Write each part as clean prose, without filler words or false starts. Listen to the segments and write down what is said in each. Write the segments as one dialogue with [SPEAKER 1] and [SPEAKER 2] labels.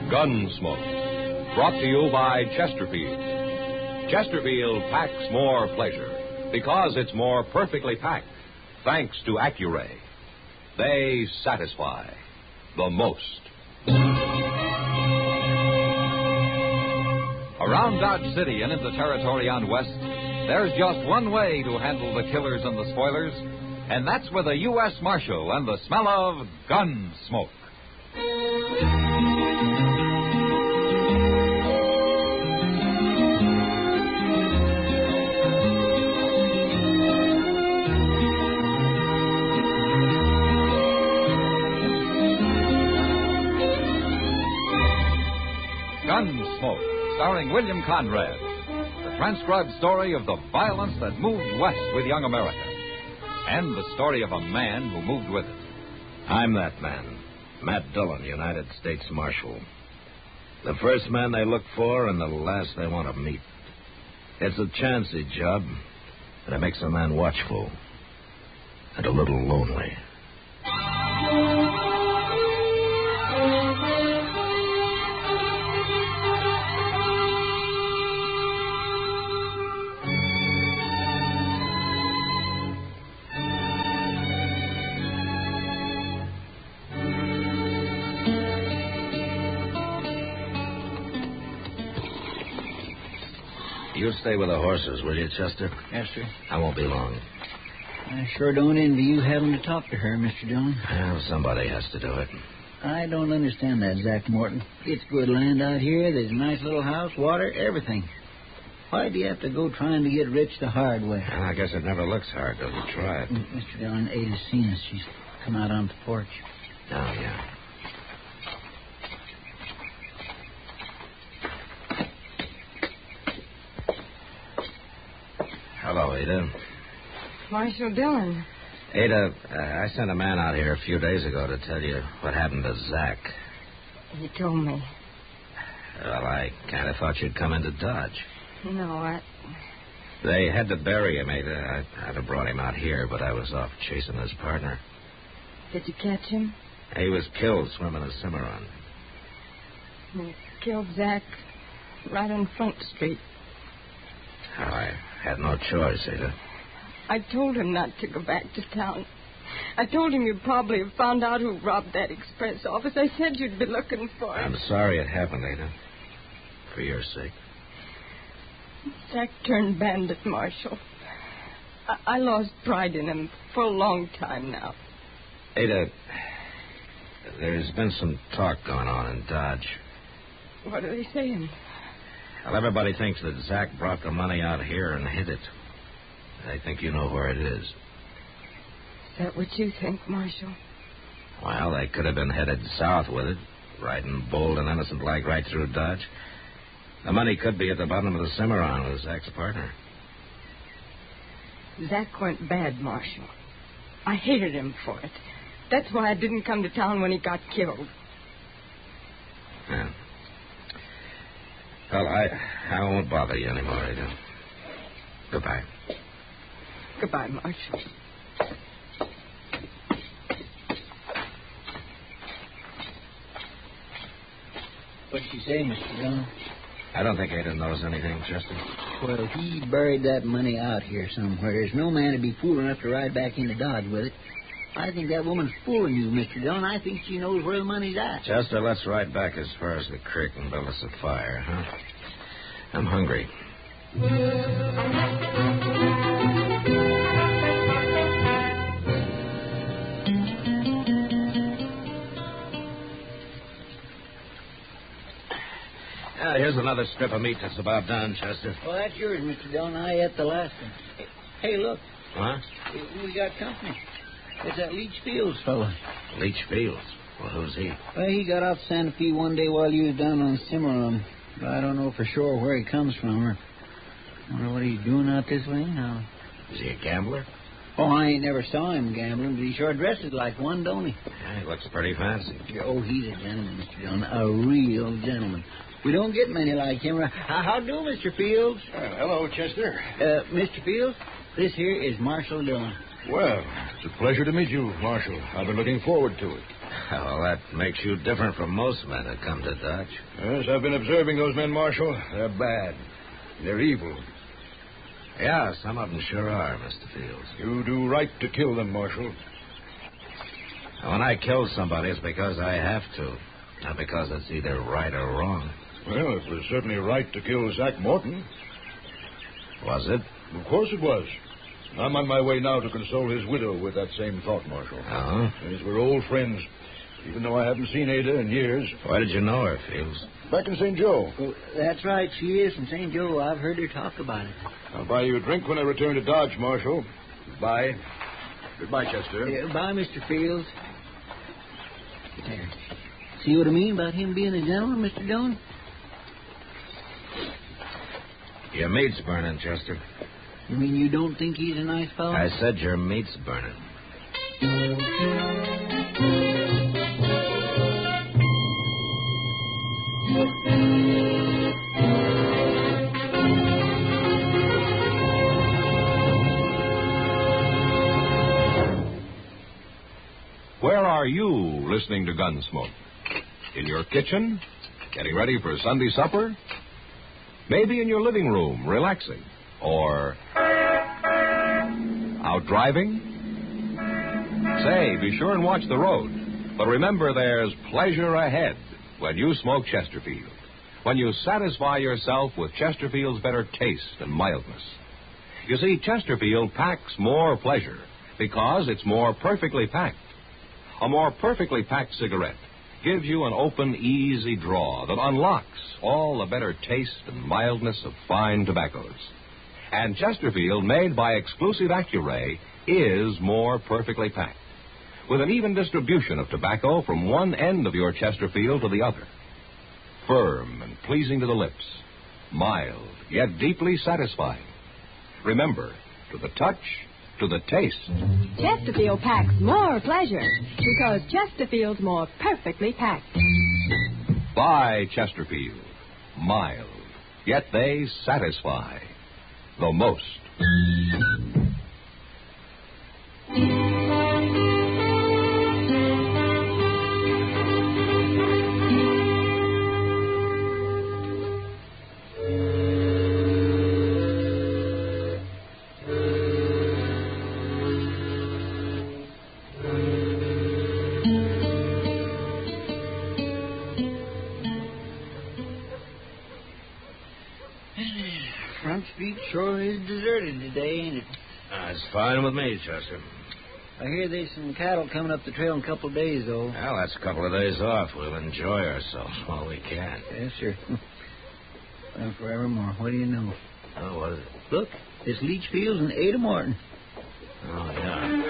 [SPEAKER 1] Gunsmoke. Brought to you by Chesterfield. Chesterfield packs more pleasure because it's more perfectly packed, thanks to Accuray. They satisfy the most.
[SPEAKER 2] Around Dodge City and into territory on West, there's just one way to handle the killers and the spoilers, and that's with a U.S. Marshal and the smell of gun smoke. Gunsmoke, starring William Conrad. The transcribed story of the violence that moved west with young America. And the story of a man who moved with it.
[SPEAKER 3] I'm that man, Matt Dillon, United States Marshal. The first man they look for and the last they want to meet. It's a chancy job, and it makes a man watchful and a little lonely. You stay with the horses, will you, Chester?
[SPEAKER 4] Yes, sir.
[SPEAKER 3] I won't be long.
[SPEAKER 4] I sure don't envy you having to talk to her, Mr. Dillon.
[SPEAKER 3] Well, somebody has to do it.
[SPEAKER 4] I don't understand that, Zach Morton. It's good land out here. There's a nice little house, water, everything. Why do you have to go trying to get rich the hard way?
[SPEAKER 3] Well, I guess it never looks hard till you try it.
[SPEAKER 4] Mr. Dillon, Ada's seen us. She's come out on the porch.
[SPEAKER 3] Oh, yeah. Hello, Ada.
[SPEAKER 5] Marshal Dillon.
[SPEAKER 3] Ada, I sent a man out here a few days ago to tell you what happened to Zach.
[SPEAKER 5] He told me.
[SPEAKER 3] Well, I kind of thought you'd come into Dodge.
[SPEAKER 5] No,
[SPEAKER 3] They had to bury him, Ada. I'd have brought him out here, but I was off chasing his partner.
[SPEAKER 5] Did you catch him?
[SPEAKER 3] He was killed swimming the Cimarron.
[SPEAKER 5] He killed Zach right on Front Street.
[SPEAKER 3] Oh, I had no choice, Ada.
[SPEAKER 5] I told him not to go back to town. I told him you'd probably have found out who robbed that express office. I said you'd be looking for him.
[SPEAKER 3] I'm sorry it happened, Ada. For your sake.
[SPEAKER 5] Zach turned bandit, Marshal. I lost pride in him for a long time now.
[SPEAKER 3] Ada, there's been some talk going on in Dodge.
[SPEAKER 5] What are they saying?
[SPEAKER 3] Well, everybody thinks that Zach brought the money out here and hid it. They think you know where it is.
[SPEAKER 5] Is that what you think, Marshal?
[SPEAKER 3] Well, they could have been headed south with it, riding bold and innocent like right through Dodge. The money could be at the bottom of the Cimarron with Zach's partner.
[SPEAKER 5] Zach went bad, Marshal. I hated him for it. That's why I didn't come to town when he got killed.
[SPEAKER 3] Yeah. Well, I won't bother you anymore, Ada. Goodbye.
[SPEAKER 5] Goodbye, Marshal.
[SPEAKER 4] What'd she say, Mr. Dillon?
[SPEAKER 3] I don't think Ada knows anything, Chester.
[SPEAKER 4] Well, he buried that money out here somewhere. There's no man to be fool enough to ride back into Dodge with it. I think that woman's fooling you, Mr. Dillon. I think she knows where the money's at.
[SPEAKER 3] Chester, let's ride back as far as the creek and build us a fire, huh? I'm hungry. Here's another strip of meat that's about done, Chester.
[SPEAKER 4] Well, that's yours, Mr. Dillon. I ate the last one. Hey, look.
[SPEAKER 3] Huh?
[SPEAKER 4] We got company. It's that Leach Fields fellow.
[SPEAKER 3] Leach Fields? Well, who's he?
[SPEAKER 4] Well, he got off Santa Fe one day while you was down on Cimarron. But I don't know for sure where he comes from or I don't know what he's doing out this way now.
[SPEAKER 3] Is he a gambler?
[SPEAKER 4] Oh, I ain't never saw him gambling, but he sure dresses like one, don't he?
[SPEAKER 3] Yeah, he looks pretty fancy.
[SPEAKER 4] Oh, he's a gentleman, Mr. Dillon. A real gentleman. We don't get many like him. How do, Mr. Fields?
[SPEAKER 6] Hello, Chester.
[SPEAKER 4] Mr. Fields, this here is Marshal Dillon.
[SPEAKER 6] Well, it's a pleasure to meet you, Marshal. I've been looking forward to it.
[SPEAKER 3] Well, that makes you different from most men that come to Dodge.
[SPEAKER 6] Yes, I've been observing those men, Marshal. They're bad. They're evil.
[SPEAKER 3] Yeah, some of them sure are, Mr. Fields.
[SPEAKER 6] You do right to kill them, Marshal.
[SPEAKER 3] And when I kill somebody, it's because I have to, not because it's either right or wrong.
[SPEAKER 6] Well, it was certainly right to kill Zach Morton.
[SPEAKER 3] Was it?
[SPEAKER 6] Of course it was. I'm on my way now to console his widow with that same thought, Marshal.
[SPEAKER 3] Uh-huh.
[SPEAKER 6] Yes, we're old friends, even though I haven't seen Ada in years.
[SPEAKER 3] Where did you know her, Fields?
[SPEAKER 6] Back in St. Joe.
[SPEAKER 4] Well, that's right. She is from St. Joe. I've heard her talk about it.
[SPEAKER 6] I'll buy you a drink when I return to Dodge, Marshal. Goodbye. Goodbye, Chester.
[SPEAKER 4] Bye, Mr. Fields. There. See what I mean about him being a gentleman, Mr. Dillon?
[SPEAKER 3] Your meat's burning, Chester.
[SPEAKER 4] You mean you don't think he's a nice fellow?
[SPEAKER 3] I said your meat's burning.
[SPEAKER 1] Where are you listening to Gunsmoke? In your kitchen? Getting ready for Sunday supper? Maybe in your living room, relaxing? Or out driving? Say, be sure and watch the road. But remember, there's pleasure ahead when you smoke Chesterfield. When you satisfy yourself with Chesterfield's better taste and mildness. You see, Chesterfield packs more pleasure because it's more perfectly packed. A more perfectly packed cigarette gives you an open, easy draw that unlocks all the better taste and mildness of fine tobaccos. And Chesterfield, made by exclusive Accuray, is more perfectly packed, with an even distribution of tobacco from one end of your Chesterfield to the other. Firm and pleasing to the lips, mild, yet deeply satisfying. Remember, to the touch, to the taste.
[SPEAKER 7] Chesterfield packs more pleasure because Chesterfield's more perfectly packed.
[SPEAKER 1] Buy Chesterfield. Mild, yet they satisfy the most.
[SPEAKER 4] Front Street sure is deserted today, ain't it?
[SPEAKER 3] That's fine with me, Chester.
[SPEAKER 4] I hear there's some cattle coming up the trail in a couple of days, though.
[SPEAKER 3] Well, that's a couple of days off. We'll enjoy ourselves while we can.
[SPEAKER 4] Yes, sir. Well, forevermore. What do you know?
[SPEAKER 3] Oh, what is it?
[SPEAKER 4] Look, it's Leach Fields and Ada Morton.
[SPEAKER 3] Oh, yeah.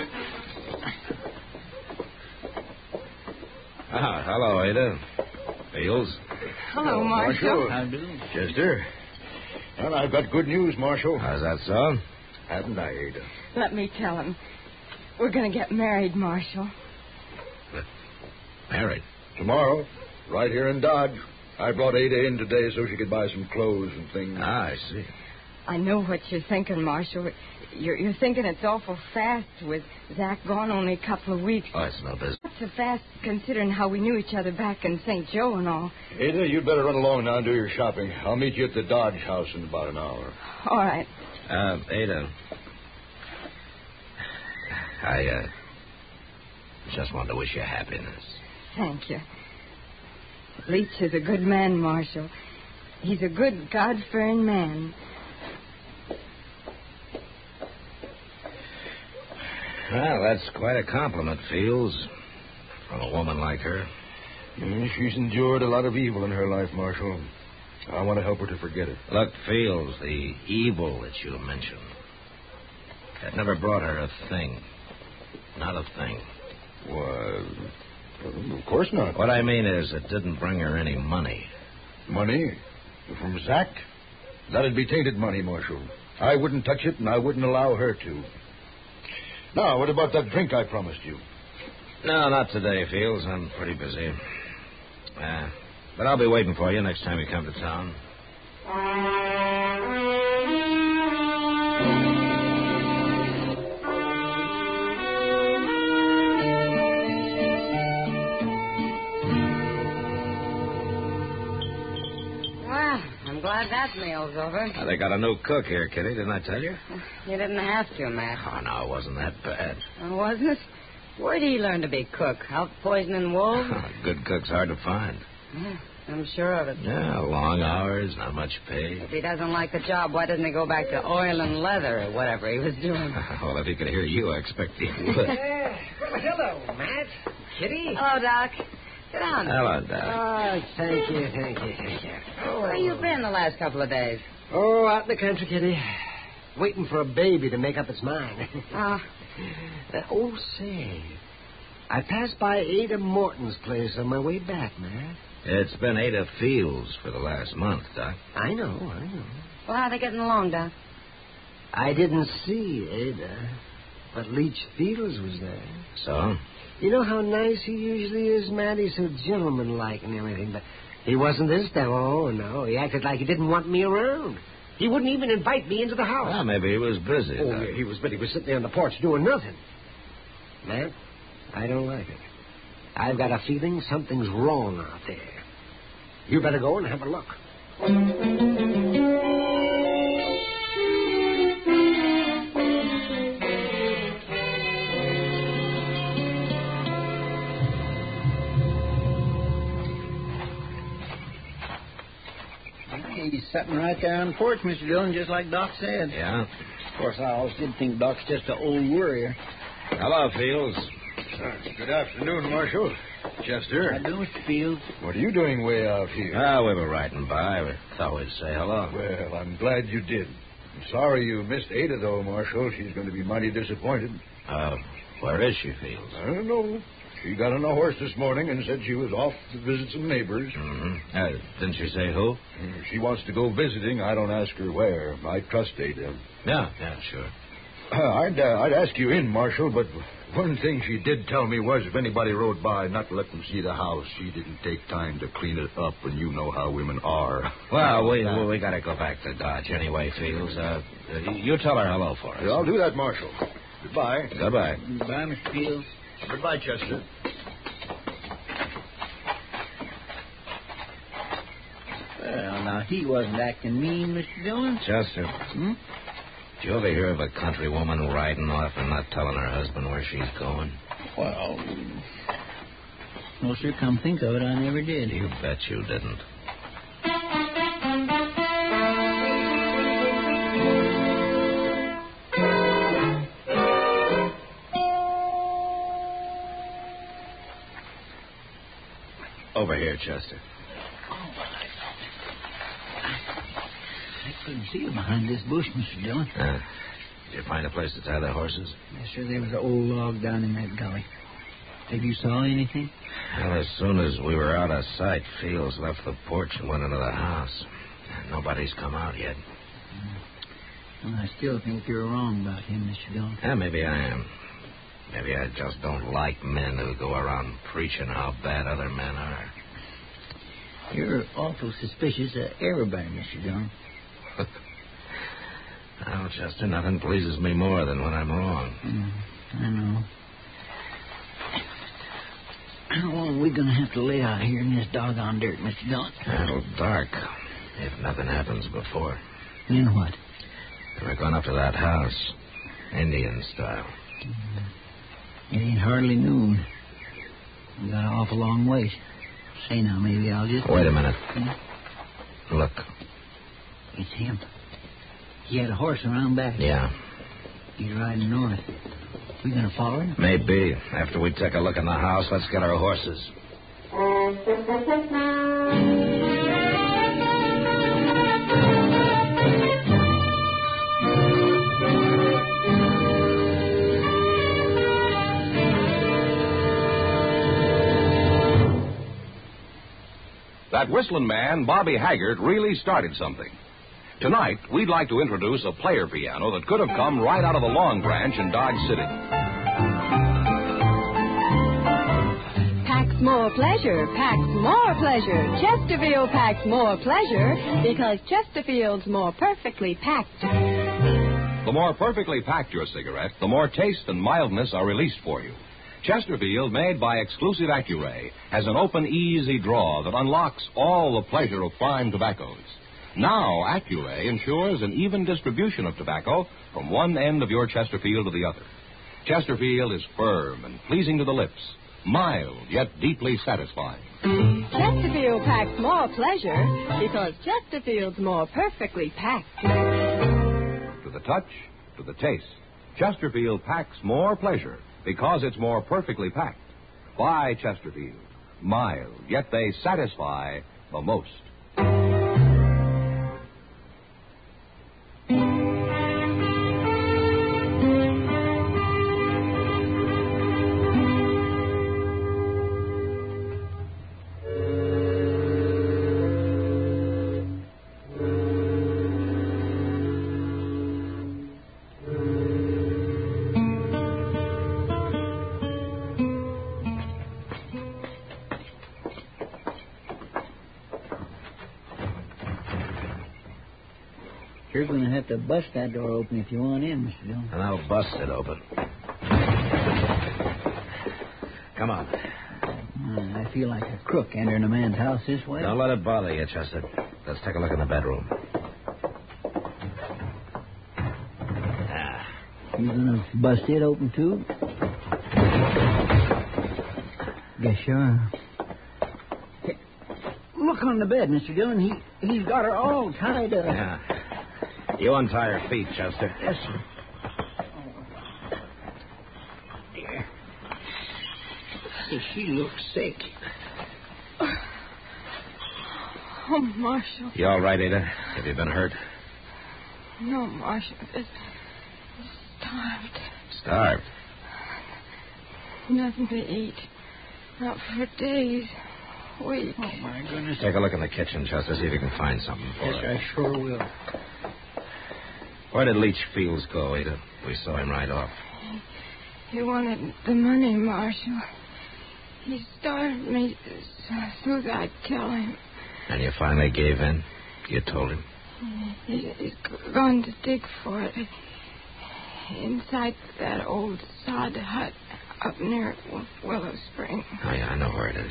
[SPEAKER 3] Ah, hello, Ada. Fields.
[SPEAKER 5] Hello, Marshal.
[SPEAKER 4] How do?
[SPEAKER 6] Chester. Well, I've got good news, Marshal.
[SPEAKER 3] How's that so?
[SPEAKER 6] Haven't I, Ada?
[SPEAKER 5] Let me tell him. We're going to get married, Marshal.
[SPEAKER 3] Married?
[SPEAKER 6] Tomorrow, right here in Dodge. I brought Ada in today so she could buy some clothes and things.
[SPEAKER 3] Ah, I see.
[SPEAKER 5] I know what you're thinking, Marshal. You're thinking it's awful fast with Zach gone only a couple of weeks.
[SPEAKER 3] Oh, it's no business.
[SPEAKER 5] Not so fast considering how we knew each other back in St. Joe and all.
[SPEAKER 6] Ada, you'd better run along now and do your shopping. I'll meet you at the Dodge house in about an hour.
[SPEAKER 5] All right.
[SPEAKER 3] Ada. I just wanted to wish you happiness.
[SPEAKER 5] Thank you. Leach is a good man, Marshal. He's a good, God-fearing man.
[SPEAKER 3] Well, that's quite a compliment, Fields, from a woman like her.
[SPEAKER 6] Yeah, she's endured a lot of evil in her life, Marshal. I want to help her to forget it.
[SPEAKER 3] Look, Fields, the evil that you mentioned, that never brought her a thing. Not a thing.
[SPEAKER 6] Why, of course not.
[SPEAKER 3] What I mean is it didn't bring her any money.
[SPEAKER 6] Money? From Zach? That'd be tainted money, Marshal. I wouldn't touch it, and I wouldn't allow her to. Now, what about that drink I promised you?
[SPEAKER 3] No, not today, Fields. I'm pretty busy. But I'll be waiting for you next time you come to town.
[SPEAKER 8] I'm glad that meal's over.
[SPEAKER 3] They got a new cook here, Kitty, didn't I tell you?
[SPEAKER 8] You didn't have to, Matt.
[SPEAKER 3] Oh, no, it wasn't that bad.
[SPEAKER 8] Oh, wasn't it? Where did he learn to be cook? Out poisoning wolves?
[SPEAKER 3] Good cook's hard to find.
[SPEAKER 8] Yeah, I'm sure of it.
[SPEAKER 3] Yeah, long hours, not much pay.
[SPEAKER 8] If he doesn't like the job, why doesn't he go back to oil and leather or whatever he was doing?
[SPEAKER 3] Well, if he could hear you, I expect he would.
[SPEAKER 9] Hello, Matt. Kitty.
[SPEAKER 8] Hello, Doc. Sit down.
[SPEAKER 3] Hello, Doc.
[SPEAKER 9] Oh, thank you.
[SPEAKER 8] Where you been the last couple of days?
[SPEAKER 9] Oh, out in the country, Kitty. Waiting for a baby to make up its mind. Say, I passed by Ada Morton's place on my way back, Matt.
[SPEAKER 3] It's been Ada Fields for the last month, Doc.
[SPEAKER 9] I know.
[SPEAKER 8] Well, how are they getting along, Doc?
[SPEAKER 9] I didn't see Ada, but Leach Fields was there.
[SPEAKER 3] So?
[SPEAKER 9] You know how nice he usually is, Matt? He's so gentlemanlike and everything, but he wasn't this time. Oh, no. He acted like he didn't want me around. He wouldn't even invite me into the house.
[SPEAKER 3] Well, maybe he was busy.
[SPEAKER 9] Oh,
[SPEAKER 3] Doc.
[SPEAKER 9] yeah, he was, but he was sitting there on the porch doing nothing. Matt, I don't like it. I've got a feeling something's wrong out there. You better go and have a look.
[SPEAKER 4] He's sitting right there on the porch, Mr. Dillon, just like Doc said.
[SPEAKER 3] Yeah?
[SPEAKER 4] Of course, I always did think Doc's just an old worrier.
[SPEAKER 3] Hello, Fields.
[SPEAKER 6] Good afternoon, Marshal. Chester.
[SPEAKER 4] I do, Mr. Fields.
[SPEAKER 6] What are you doing way out here?
[SPEAKER 3] We were riding by. We thought we'd say hello.
[SPEAKER 6] Well, I'm glad you did. I'm sorry you missed Ada, though, Marshal. She's going to be mighty disappointed.
[SPEAKER 3] Where is she, Fields?
[SPEAKER 6] I don't know. She got on a horse this morning and said she was off to visit some neighbors.
[SPEAKER 3] Mm-hmm. Didn't she say who?
[SPEAKER 6] She wants to go visiting. I don't ask her where. I trust Ada.
[SPEAKER 3] Yeah, sure.
[SPEAKER 6] I'd ask you in, Marshal, but one thing she did tell me was if anybody rode by, not to let them see the house. She didn't take time to clean it up, and you know how women are.
[SPEAKER 3] Well, we got to go back to Dodge anyway, Fields. You tell her hello for us.
[SPEAKER 6] Yeah, I'll do that, Marshal. Goodbye.
[SPEAKER 3] Goodbye.
[SPEAKER 4] Goodbye, Mr. Fields.
[SPEAKER 6] Goodbye, Chester.
[SPEAKER 4] Well, now, he wasn't acting mean, Mr. Dillon.
[SPEAKER 3] Chester. Did you ever hear of a country woman riding off and not telling her husband where she's going?
[SPEAKER 4] Well, sir, come think of it, I never did.
[SPEAKER 3] You bet you didn't. Over here, Chester.
[SPEAKER 4] I couldn't see you behind this bush, Mr. Dillon.
[SPEAKER 3] Did you find a place to tie the horses?
[SPEAKER 4] Yes, sir, there was an old log down in that gully. Have you saw anything?
[SPEAKER 3] Well, as soon as we were out of sight, Fields left the porch and went into the house. Nobody's come out yet.
[SPEAKER 4] Well, I still think you're wrong about him, Mr. Dillon.
[SPEAKER 3] Yeah, maybe I am. Maybe I just don't like men who go around preaching how bad other men are.
[SPEAKER 4] You're awful suspicious of everybody, Mr. Dillon.
[SPEAKER 3] Well, Chester, nothing pleases me more than when I'm wrong.
[SPEAKER 4] I know. How long are we going to have to lay out here in this doggone dirt, Mr. Dillon?
[SPEAKER 3] It'll dark, if nothing happens before.
[SPEAKER 4] Then what?
[SPEAKER 3] We're going up to that house, Indian style.
[SPEAKER 4] It ain't hardly noon. We got an awful long ways. Say now, maybe I'll just...
[SPEAKER 3] Wait a minute. Look.
[SPEAKER 4] It's him. He had a horse around back.
[SPEAKER 3] Yeah.
[SPEAKER 4] He's riding north. We gonna follow him?
[SPEAKER 3] Maybe. After we take a look in the house, let's get our horses.
[SPEAKER 1] That whistling man, Bobby Haggart, really started something. Tonight, we'd like to introduce a player piano that could have come right out of the Long Branch in Dodge City.
[SPEAKER 7] Packs more pleasure, packs more pleasure. Chesterfield packs more pleasure because Chesterfield's more perfectly packed.
[SPEAKER 1] The more perfectly packed your cigarette, the more taste and mildness are released for you. Chesterfield, made by exclusive Accuray, has an open, easy draw that unlocks all the pleasure of fine tobaccos. Now, Accuray ensures an even distribution of tobacco from one end of your Chesterfield to the other. Chesterfield is firm and pleasing to the lips, mild yet deeply satisfying.
[SPEAKER 7] Chesterfield packs more pleasure because Chesterfield's more perfectly packed.
[SPEAKER 1] To the touch, to the taste, Chesterfield packs more pleasure because it's more perfectly packed. Why Chesterfield? Mild, yet they satisfy the most.
[SPEAKER 4] You're going to have to bust that door open if you want in, Mr. Dillon.
[SPEAKER 3] And I'll bust it open. Come on.
[SPEAKER 4] I feel like a crook entering a man's house this way.
[SPEAKER 3] Don't let it bother you, Chester. Let's take a look in the bedroom.
[SPEAKER 4] You going to bust it open, too? Guess you are. Hey, look on the bed, Mr. Dillon. He's got her all tied up.
[SPEAKER 3] Yeah. You untie her feet, Chester.
[SPEAKER 4] Yes, sir. Dear. She looks sick.
[SPEAKER 5] Oh, Marshal.
[SPEAKER 3] You all right, Ada? Have you been hurt?
[SPEAKER 5] No, Marshal. Just starved.
[SPEAKER 3] Starved?
[SPEAKER 5] Nothing to eat. Not for days. Weeks.
[SPEAKER 4] Oh, my goodness.
[SPEAKER 3] Take a look in the kitchen, Chester. See if you can find something for
[SPEAKER 4] Yes,
[SPEAKER 3] her.
[SPEAKER 4] I sure will.
[SPEAKER 3] Where did Leach Fields go, Ada? We saw him right off.
[SPEAKER 5] He wanted the money, Marshal. He starved me so that I'd tell him.
[SPEAKER 3] And you finally gave in? You told him?
[SPEAKER 5] He's gone to dig for it. Inside that old sod hut up near Willow Spring.
[SPEAKER 3] Oh, yeah, I know where it is.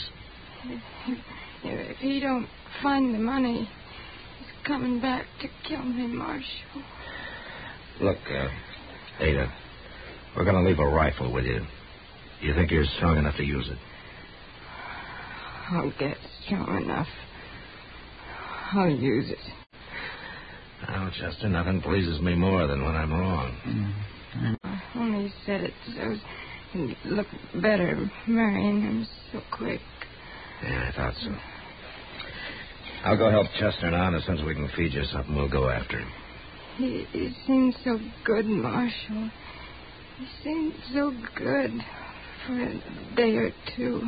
[SPEAKER 5] If he don't find the money, he's coming back to kill me, Marshal.
[SPEAKER 3] Look, Ada, we're going to leave a rifle with you. You think you're strong enough to use it?
[SPEAKER 5] I'll get strong enough. I'll use it.
[SPEAKER 3] Oh, Chester, nothing pleases me more than when I'm wrong.
[SPEAKER 5] I only said it so he'd look better marrying him so quick.
[SPEAKER 3] Yeah, I thought so. I'll go help Chester now, and as soon as we can feed you something, we'll go after him.
[SPEAKER 5] He seemed so good, Marshal. He seemed so good for a day or two.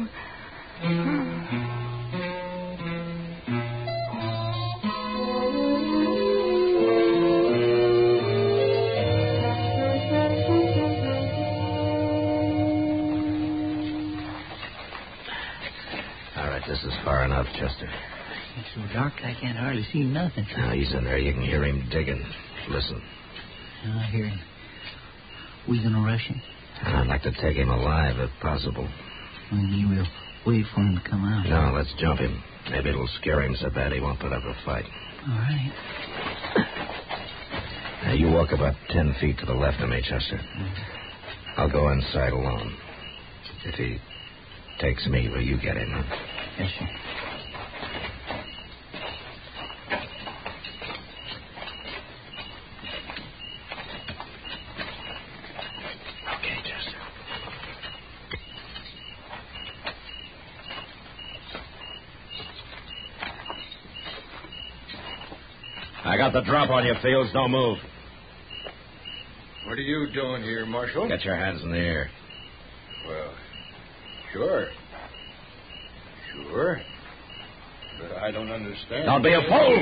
[SPEAKER 3] All right, this is far enough, Chester.
[SPEAKER 4] It's so dark I can't hardly see nothing.
[SPEAKER 3] Now, he's in there. You can hear him digging. Listen.
[SPEAKER 4] I hear him. We gonna rush him?
[SPEAKER 3] I'd like to take him alive, if possible.
[SPEAKER 4] Maybe we'll wait for him to come out.
[SPEAKER 3] No, let's jump him. Maybe it'll scare him so bad he won't put up a fight.
[SPEAKER 4] All right.
[SPEAKER 3] Now, you walk about 10 feet to the left of me, Chester. I'll go inside alone. If he takes me, will you get him, huh?
[SPEAKER 4] Yes, sir.
[SPEAKER 3] Okay, Chester. I got the drop on you, Fields. Don't move.
[SPEAKER 6] What are you doing here, Marshal?
[SPEAKER 3] Get your hands in the air.
[SPEAKER 6] Well, sure. Sure. But I don't understand.
[SPEAKER 3] Don't be a fool!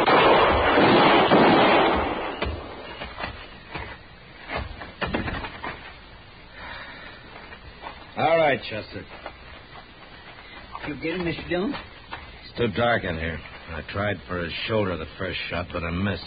[SPEAKER 3] All right, Chester.
[SPEAKER 4] You get him, Mr. Dillon?
[SPEAKER 3] It's too dark in here. I tried for his shoulder the first shot, but I missed.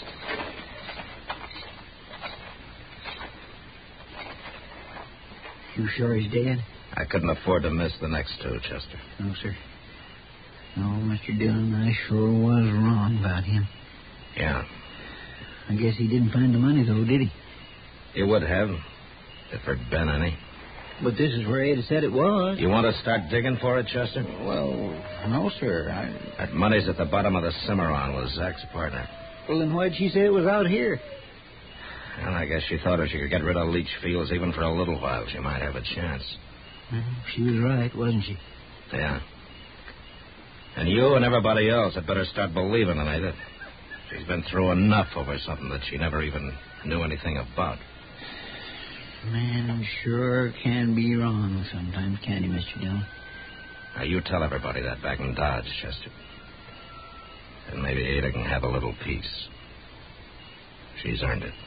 [SPEAKER 4] You sure he's dead?
[SPEAKER 3] I couldn't afford to miss the next two, Chester.
[SPEAKER 4] No, sir. No, Mr. Dillon, I sure was wrong about him.
[SPEAKER 3] Yeah.
[SPEAKER 4] I guess he didn't find the money, though, did he?
[SPEAKER 3] He would have, if there'd been any.
[SPEAKER 4] But this is where Ada said it was.
[SPEAKER 3] You want to start digging for it, Chester?
[SPEAKER 4] Well, no, sir.
[SPEAKER 3] That money's at the bottom of the Cimarron with Zach's partner.
[SPEAKER 4] Well, then why'd she say it was out here?
[SPEAKER 3] Well, I guess she thought if she could get rid of Leach Fields even for a little while, she might have a chance.
[SPEAKER 4] She was right, wasn't she?
[SPEAKER 3] Yeah. And you and everybody else had better start believing in Ada. She's been through enough over something that she never even knew anything about.
[SPEAKER 4] Man sure can be wrong sometimes, can't he, Mr. Dillon?
[SPEAKER 3] Now, you tell everybody that back in Dodge, Chester. And maybe Ada can have a little peace. She's earned it.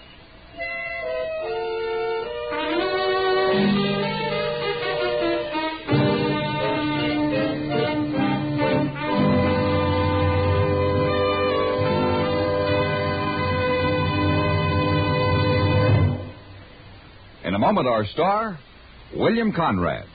[SPEAKER 2] In a moment, our star, William Conrad.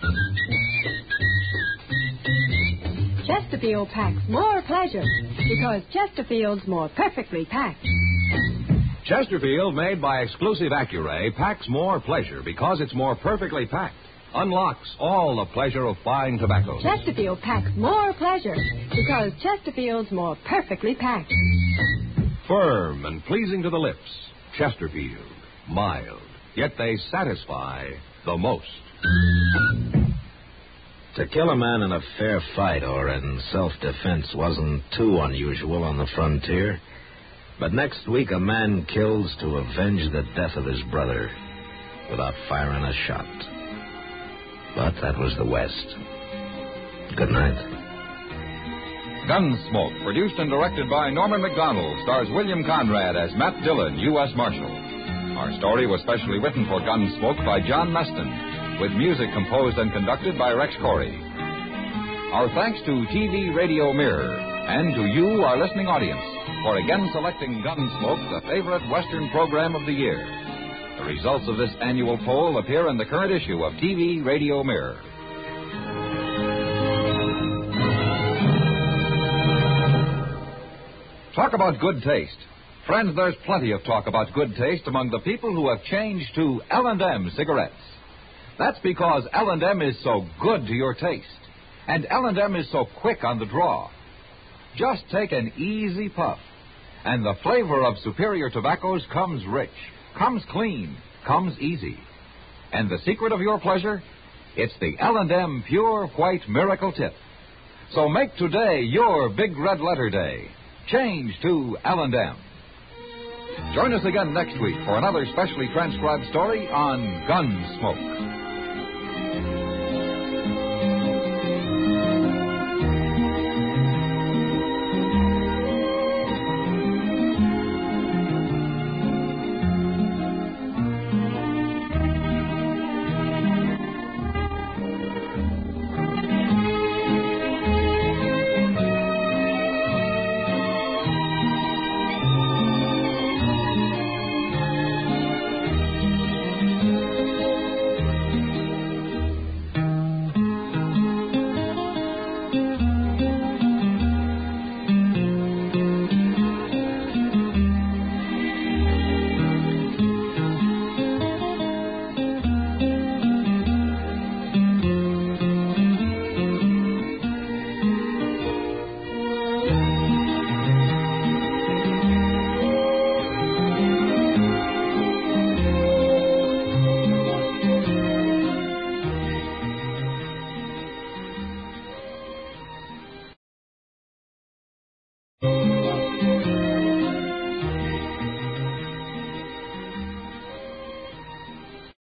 [SPEAKER 7] Chesterfield packs more pleasure because Chesterfield's more perfectly packed.
[SPEAKER 1] Chesterfield, made by exclusive Accuray, packs more pleasure because it's more perfectly packed. Unlocks all the pleasure of fine tobaccos.
[SPEAKER 7] Chesterfield packs more pleasure because Chesterfield's more perfectly packed.
[SPEAKER 1] Firm and pleasing to the lips. Chesterfield. Mild. Yet they satisfy the most.
[SPEAKER 3] To kill a man in a fair fight or in self-defense wasn't too unusual on the frontier. But next week, a man kills to avenge the death of his brother without firing a shot. But that was the West. Good night.
[SPEAKER 2] Gunsmoke, produced and directed by Norman McDonald, stars William Conrad as Matt Dillon, U.S. Marshal. Our story was specially written for Gunsmoke by John Meston, with music composed and conducted by Rex Corey. Our thanks to TV Radio Mirror and to you, our listening audience, for again selecting Gunsmoke, the favorite Western program of the year. The results of this annual poll appear in the current issue of TV Radio Mirror. Talk about good taste. Friends, there's plenty of talk about good taste among the people who have changed to L&M cigarettes. That's because L&M is so good to your taste, and L&M is so quick on the draw. Just take an easy puff, and the flavor of superior tobaccos comes rich, comes clean, comes easy. And the secret of your pleasure? It's the L&M Pure White Miracle Tip. So make today your big red letter day. Change to L&M. Join us again next week for another specially transcribed story on Gunsmoke.